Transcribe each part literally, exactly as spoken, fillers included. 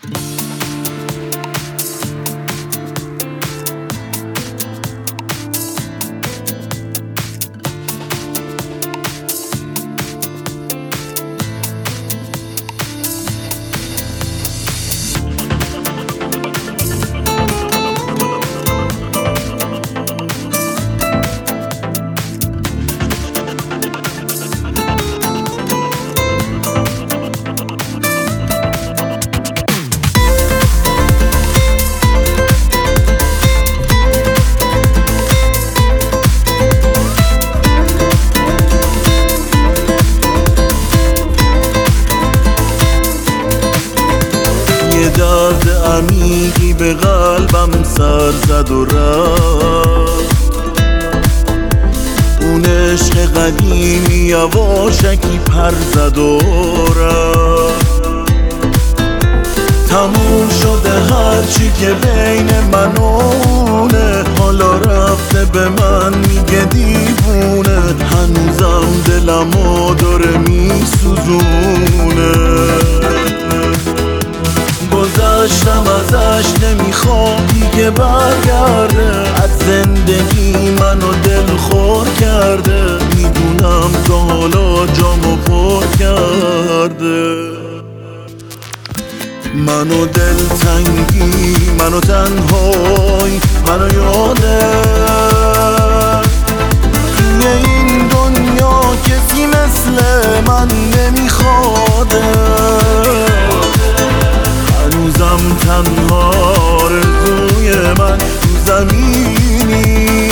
درد عمیقی به قلبم سر زد و رفت، اون عشق قدیمی یواشکی پر زد و رفت. تموم شده هرچی که بین من و اونه، حالا رفته به من میگه دیوونه، هنوزم دلمو داره میسوزونه. گذشتم ازش نمیخوام دیگه برگرده، از زندگی منو دل خور کرده، میدونم تا حالا جامو پر کرده. منو دلتنگی، منو تنهایی، منو یاده توی این دنیا کسی مثل من نمیخواده. هنوزم تنها آرزوی من تو زمینی،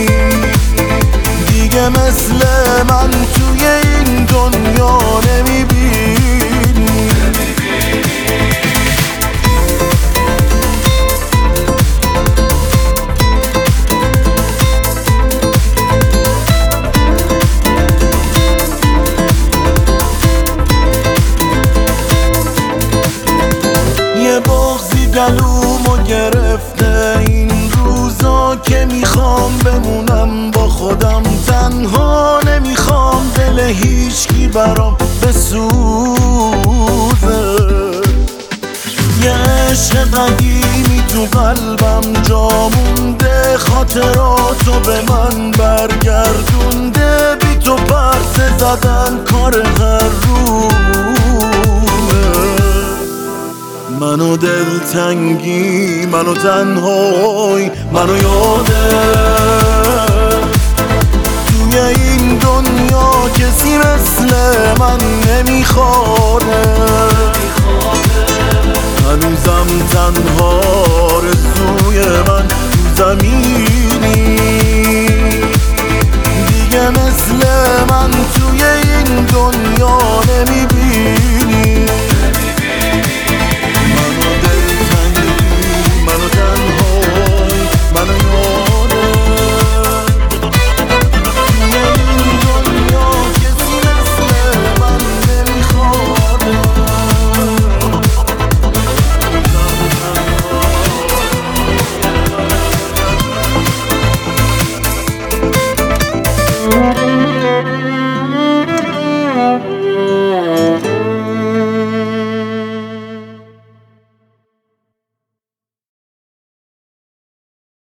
دیگه مثل من توی این دنیا نمیبینی. یه بغضی گلومو گرفته این روزا که میخوام بمونم با خودم تنها، نمیخوام دل هیچکی برام بسوزه. یه عشق قدیمی تو قلبم جا مونده، خاطراتو به من برگردونده، بی تو پرسه زدن کار هر روزه. منو دلتنگی، منو تنهایی، منو یاده توی این دنیا کسی مثل من نمیخواره. هنوزم تنها آرزوی من تو زمینی، دیگه مثل من توی این دنیا نمیبینی.